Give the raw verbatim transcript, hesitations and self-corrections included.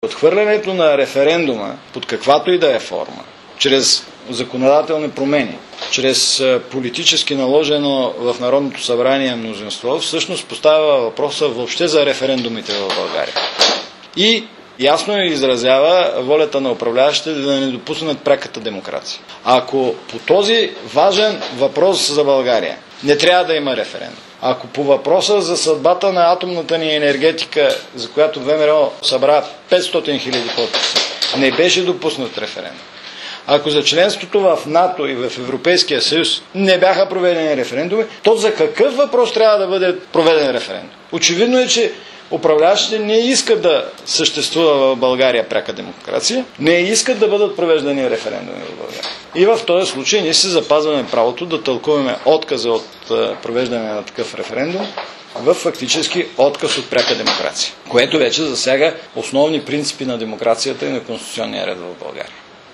Отхвърлянето на референдума под каквато и да е форма, чрез законодателни промени, чрез политически наложено в Народното събрание мнозинство, всъщност поставя въпроса въобще за референдумите в България. И ясно изразява волята на управляващите да не допуснат пряката демокрация. Ако по този важен въпрос за България не трябва да има референдум, ако по въпроса за съдбата на атомната ни енергетика, за която ВМРО събра петстотин хиляди подписа, не беше допуснат референдум, ако за членството в НАТО и в Европейския съюз не бяха проведени референдуми, то за какъв въпрос трябва да бъде проведен референдум? Очевидно е, че управляващите не искат да съществува в България пряка демокрация, не искат да бъдат провеждани референдуми в България. И в този случай ние си запазваме правото да тълкуваме отказа от провеждане на такъв референдум в фактически отказ от пряка демокрация, което вече засяга основни принципи на демокрацията и на конституционния ред в България.